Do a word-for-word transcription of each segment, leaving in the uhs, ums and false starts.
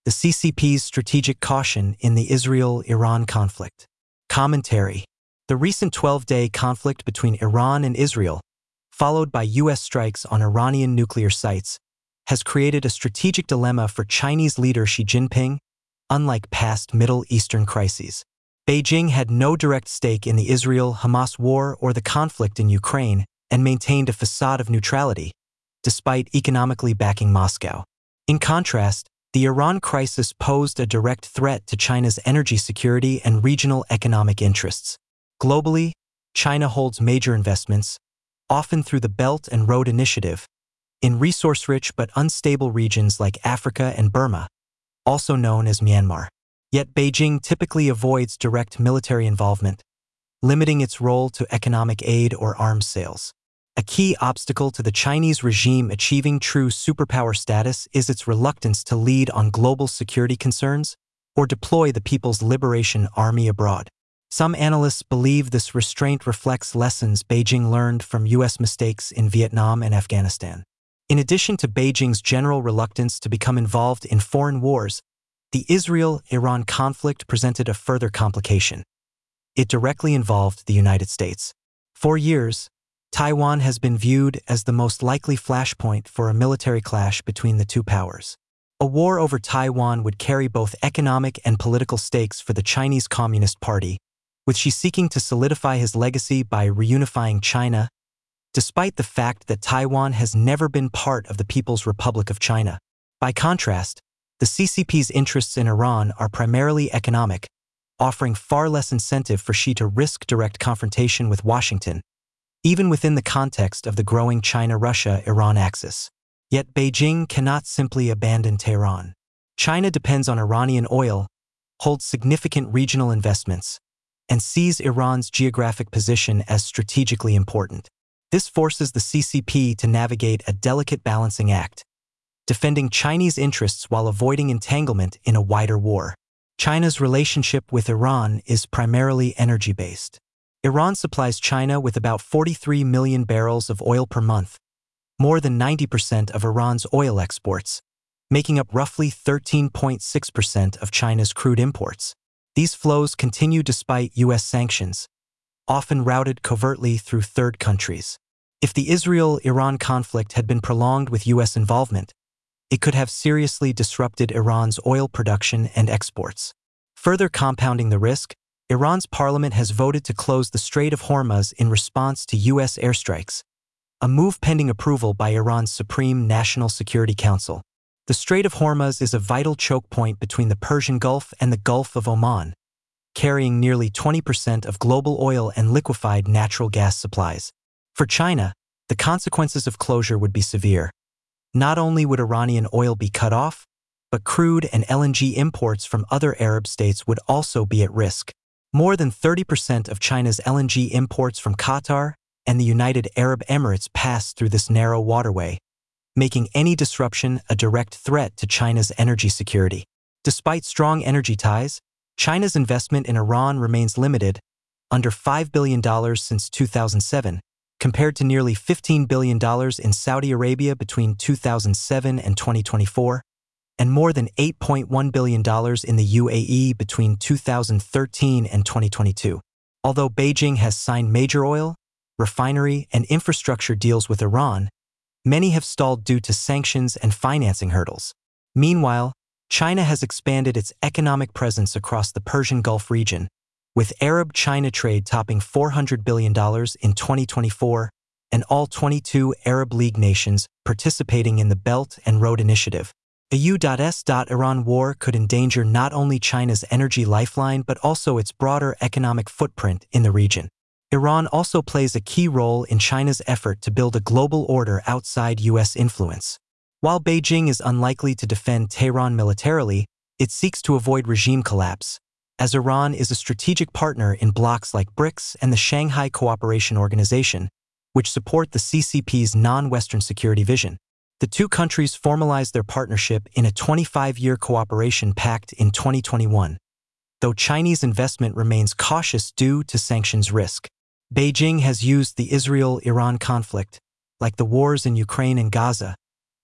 the C C P's strategic caution in the Israel-Iran conflict. Commentary. The recent twelve-day conflict between Iran and Israel, followed by U S strikes on Iranian nuclear sites, has created a strategic dilemma for Chinese leader Xi Jinping, unlike past Middle Eastern crises. Beijing had no direct stake in the Israel-Hamas war or the conflict in Ukraine and maintained a facade of neutrality, despite economically backing Moscow. In contrast, the Iran crisis posed a direct threat to China's energy security and regional economic interests. Globally, China holds major investments, often through the Belt and Road Initiative, in resource-rich but unstable regions like Africa and Burma, also known as Myanmar. Yet Beijing typically avoids direct military involvement, limiting its role to economic aid or arms sales. A key obstacle to the Chinese regime achieving true superpower status is its reluctance to lead on global security concerns or deploy the People's Liberation Army abroad. Some analysts believe this restraint reflects lessons Beijing learned from U S mistakes in Vietnam and Afghanistan. In addition to Beijing's general reluctance to become involved in foreign wars, the Israel-Iran conflict presented a further complication. It directly involved the United States. For years, Taiwan has been viewed as the most likely flashpoint for a military clash between the two powers. A war over Taiwan would carry both economic and political stakes for the Chinese Communist Party, with Xi seeking to solidify his legacy by reunifying China, despite the fact that Taiwan has never been part of the People's Republic of China. By contrast, the C C P's interests in Iran are primarily economic, offering far less incentive for Xi to risk direct confrontation with Washington, even within the context of the growing China-Russia-Iran axis. Yet Beijing cannot simply abandon Tehran. China depends on Iranian oil, holds significant regional investments, and sees Iran's geographic position as strategically important. This forces the C C P to navigate a delicate balancing act, defending Chinese interests while avoiding entanglement in a wider war. China's relationship with Iran is primarily energy-based. Iran supplies China with about forty-three million barrels of oil per month, more than ninety percent of Iran's oil exports, making up roughly thirteen point six percent of China's crude imports. These flows continue despite U S sanctions, often routed covertly through third countries. If the Israel-Iran conflict had been prolonged with U S involvement, it could have seriously disrupted Iran's oil production and exports. Further compounding the risk, Iran's parliament has voted to close the Strait of Hormuz in response to U S airstrikes, a move pending approval by Iran's Supreme National Security Council. The Strait of Hormuz is a vital choke point between the Persian Gulf and the Gulf of Oman, carrying nearly twenty percent of global oil and liquefied natural gas supplies. For China, the consequences of closure would be severe. Not only would Iranian oil be cut off, but crude and L N G imports from other Arab states would also be at risk. More than thirty percent of China's L N G imports from Qatar and the United Arab Emirates pass through this narrow waterway, making any disruption a direct threat to China's energy security. Despite strong energy ties, China's investment in Iran remains limited, under five billion dollars since two thousand seven, compared to nearly fifteen billion dollars in Saudi Arabia between two thousand seven and twenty twenty-four, and more than eight point one billion dollars in the U A E between two thousand thirteen and twenty twenty-two. Although Beijing has signed major oil, refinery, and infrastructure deals with Iran, many have stalled due to sanctions and financing hurdles. Meanwhile, China has expanded its economic presence across the Persian Gulf region, with Arab-China trade topping four hundred billion dollars in twenty twenty-four and all twenty-two Arab League nations participating in the Belt and Road Initiative. A U S Iran war could endanger not only China's energy lifeline but also its broader economic footprint in the region. Iran also plays a key role in China's effort to build a global order outside U S influence. While Beijing is unlikely to defend Tehran militarily, it seeks to avoid regime collapse, as Iran is a strategic partner in blocs like BRICS and the Shanghai Cooperation Organization, which support the C C P's non-Western security vision. The two countries formalized their partnership in a twenty-five year cooperation pact in twenty twenty-one, though Chinese investment remains cautious due to sanctions risk. Beijing has used the Israel-Iran conflict, like the wars in Ukraine and Gaza,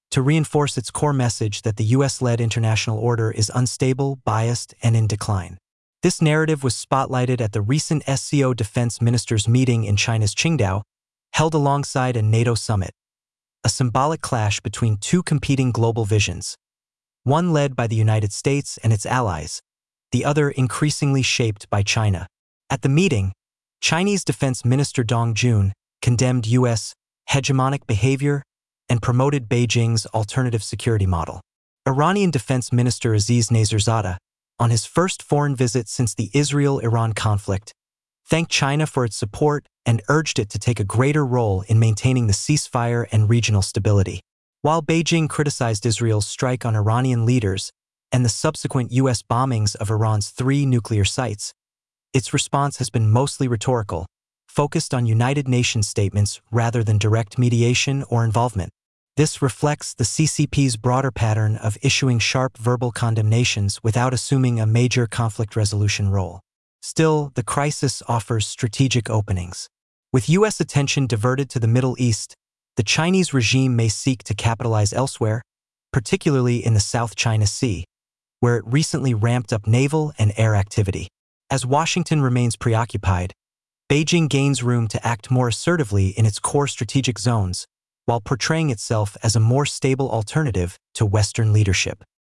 to reinforce its core message that the U S-led international order is unstable, biased, and in decline. This narrative was spotlighted at the recent S C O defense ministers' meeting in China's Qingdao, held alongside a NATO summit, a symbolic clash between two competing global visions, one led by the United States and its allies, the other increasingly shaped by China. At the meeting, Chinese Defense Minister Dong Jun condemned U S hegemonic behavior and promoted Beijing's alternative security model. Iranian Defense Minister Aziz Neserzadeh, on his first foreign visit since the Israel-Iran conflict, thanked China for its support and urged it to take a greater role in maintaining the ceasefire and regional stability. While Beijing criticized Israel's strike on Iranian leaders and the subsequent U S bombings of Iran's three nuclear sites, its response has been mostly rhetorical, focused on United Nations statements rather than direct mediation or involvement. This reflects the C C P's broader pattern of issuing sharp verbal condemnations without assuming a major conflict resolution role. Still, the crisis offers strategic openings. With U S attention diverted to the Middle East, the Chinese regime may seek to capitalize elsewhere, particularly in the South China Sea, where it recently ramped up naval and air activity. As Washington remains preoccupied, Beijing gains room to act more assertively in its core strategic zones, while portraying itself as a more stable alternative to Western leadership.